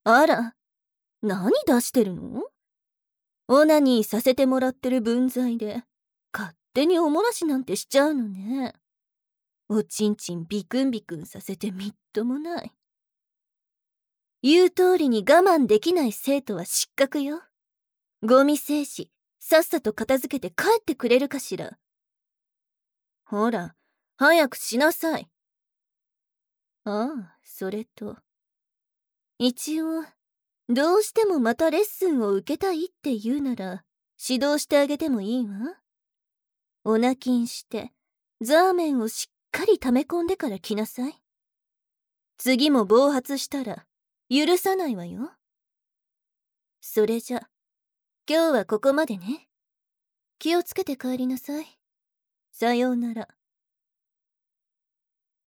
あら、何出してるの？オナニーさせてもらってる分際で、勝手におもらしなんてしちゃうのね。おちんちんビクンビクンさせてみっともない。言う通りに我慢できない生徒は失格よ。ゴミ精子、さっさと片付けて帰ってくれるかしら。ほら、早くしなさい。ああ、それと。一応、どうしてもまたレッスンを受けたいって言うなら、指導してあげてもいいわ。お泣きんして、ザーメンをしっかり溜め込んでから来なさい。次も暴発したら、許さないわよ。それじゃ、今日はここまでね。気をつけて帰りなさい。さようなら。